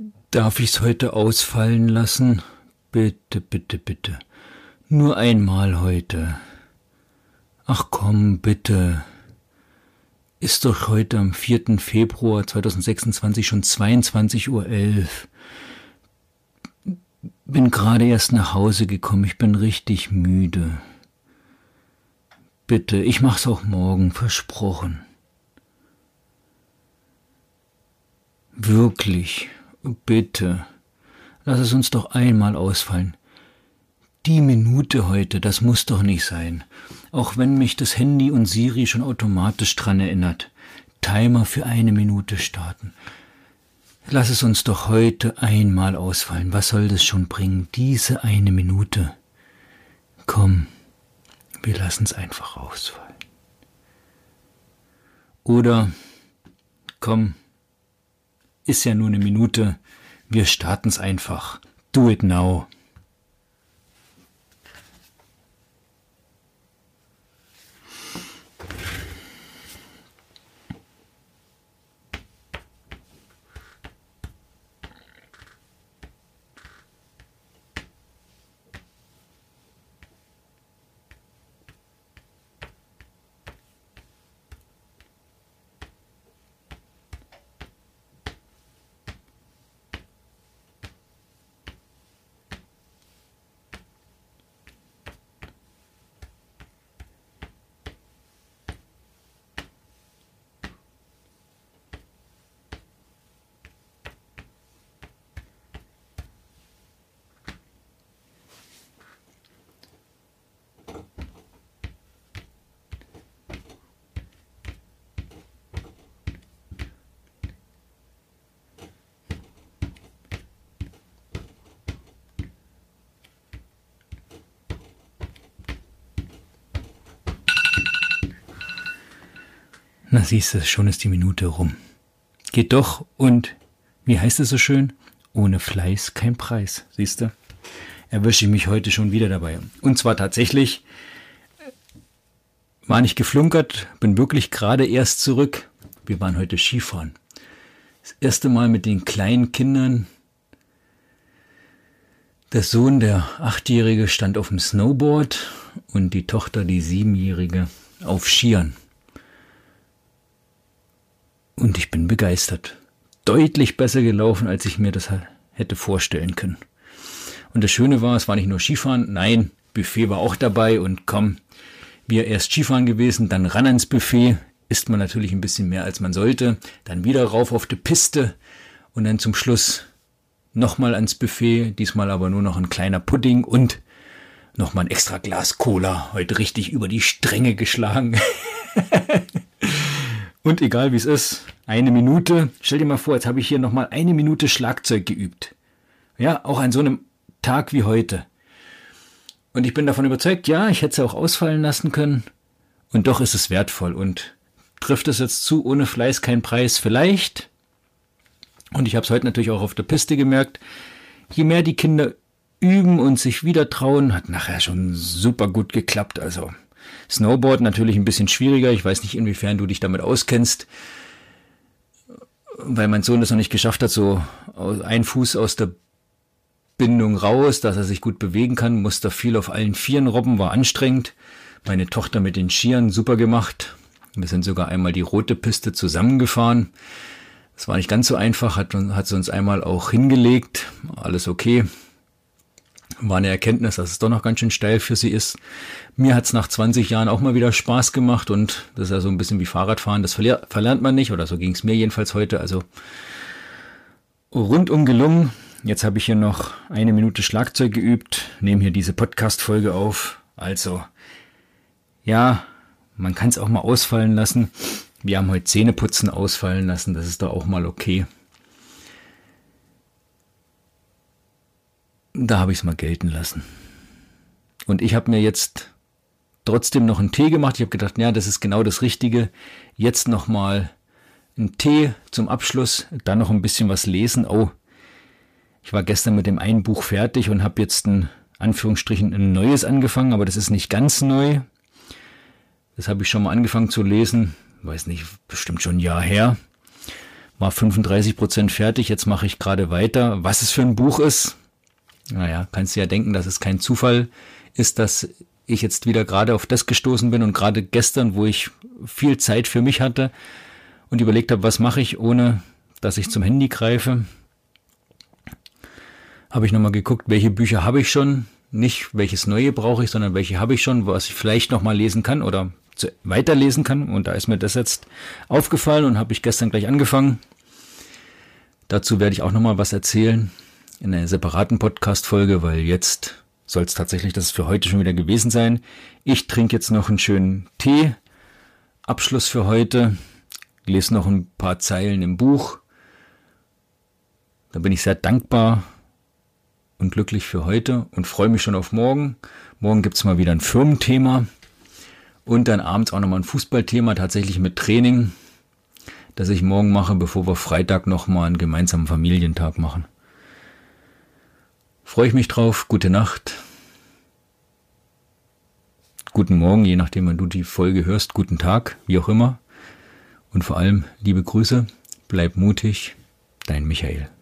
Darf ich's heute ausfallen lassen? Bitte, bitte, bitte. Nur einmal heute. Ach komm, bitte. Ist doch heute am 4. Februar 2026 schon 22:11 Uhr. Bin gerade erst nach Hause gekommen, ich bin richtig müde. Bitte, ich mach's auch morgen, versprochen. Wirklich, bitte, lass es uns doch einmal ausfallen. Die Minute heute, das muss doch nicht sein. Auch wenn mich das Handy und Siri schon automatisch dran erinnert. Timer für 1 Minute starten. Lass es uns doch heute einmal ausfallen. Was soll das schon bringen? Diese 1 Minute. Komm, wir lassen es einfach ausfallen. Oder, komm, ist ja nur 1 Minute. Wir starten es einfach. Do it now. Na siehst du, schon ist die Minute rum. Geht doch und, wie heißt es so schön? Ohne Fleiß kein Preis, siehst du? Erwische ich mich heute schon wieder dabei. Und zwar tatsächlich, war nicht geflunkert, bin wirklich gerade erst zurück. Wir waren heute Skifahren. Das erste Mal mit den kleinen Kindern. Der Sohn, der 8-Jährige, stand auf dem Snowboard und die Tochter, die 7-Jährige, auf Skiern. Und ich bin begeistert. Deutlich besser gelaufen, als ich mir das hätte vorstellen können. Und das Schöne war, es war nicht nur Skifahren, nein, Buffet war auch dabei und komm, wir erst Skifahren gewesen, dann ran ans Buffet, isst man natürlich ein bisschen mehr als man sollte, dann wieder rauf auf die Piste und dann zum Schluss nochmal ans Buffet, diesmal aber nur noch ein kleiner Pudding und nochmal ein extra Glas Cola, heute richtig über die Stränge geschlagen. Und egal wie es ist, 1 Minute, stell dir mal vor, jetzt habe ich hier nochmal 1 Minute Schlagzeug geübt. Ja, auch an so einem Tag wie heute. Und ich bin davon überzeugt, ja, ich hätte es auch ausfallen lassen können. Und doch ist es wertvoll. Und trifft es jetzt zu, ohne Fleiß kein Preis? Vielleicht. Und ich habe es heute natürlich auch auf der Piste gemerkt, je mehr die Kinder üben und sich wieder trauen, hat nachher schon super gut geklappt. Also Snowboard natürlich ein bisschen schwieriger. Ich weiß nicht, inwiefern du dich damit auskennst, weil mein Sohn das noch nicht geschafft hat, so ein Fuß aus der Bindung raus, dass er sich gut bewegen kann, musste viel auf allen Vieren robben, war anstrengend. Meine Tochter mit den Skiern, super gemacht. Wir sind sogar einmal die rote Piste zusammengefahren. Das war nicht ganz so einfach, hat sie uns einmal auch hingelegt, alles okay. War eine Erkenntnis, dass es doch noch ganz schön steil für sie ist. Mir hat es nach 20 Jahren auch mal wieder Spaß gemacht und das ist ja so ein bisschen wie Fahrradfahren, das verlernt man nicht, oder so ging es mir jedenfalls heute, also rundum gelungen. Jetzt habe ich hier noch 1 Minute Schlagzeug geübt, nehme hier diese Podcast-Folge auf, also ja, man kann es auch mal ausfallen lassen. Wir haben heute Zähneputzen ausfallen lassen, das ist doch auch mal okay. Da habe ich es mal gelten lassen. Und ich habe mir jetzt trotzdem noch einen Tee gemacht. Ich habe gedacht, ja, das ist genau das Richtige. Jetzt nochmal einen Tee zum Abschluss, dann noch ein bisschen was lesen. Oh, ich war gestern mit dem einen Buch fertig und habe jetzt Anführungsstrichen ein neues angefangen, aber das ist nicht ganz neu. Das habe ich schon mal angefangen zu lesen, weiß nicht, bestimmt schon ein Jahr her. war 35% fertig, jetzt mache ich gerade weiter. Was es für ein Buch ist, naja, kannst du ja denken, dass es kein Zufall ist, dass ich jetzt wieder gerade auf das gestoßen bin und gerade gestern, wo ich viel Zeit für mich hatte und überlegt habe, was mache ich, ohne dass ich zum Handy greife, habe ich nochmal geguckt, welche Bücher habe ich schon, nicht welches neue brauche ich, sondern welche habe ich schon, was ich vielleicht nochmal lesen kann oder weiterlesen kann. Und da ist mir das jetzt aufgefallen und habe ich gestern gleich angefangen. Dazu werde ich auch nochmal was erzählen in einer separaten Podcast-Folge, weil jetzt soll es tatsächlich das für heute schon wieder gewesen sein. Ich trinke jetzt noch einen schönen Tee, Abschluss für heute, lese noch ein paar Zeilen im Buch. Da bin ich sehr dankbar und glücklich für heute und freue mich schon auf morgen. Morgen gibt es mal wieder ein Firmenthema und dann abends auch nochmal ein Fußballthema, tatsächlich mit Training, das ich morgen mache, bevor wir Freitag nochmal einen gemeinsamen Familientag machen. Freue ich mich drauf. Gute Nacht. Guten Morgen, je nachdem, wann du die Folge hörst. Guten Tag, wie auch immer. Und vor allem liebe Grüße. Bleib mutig. Dein Michael.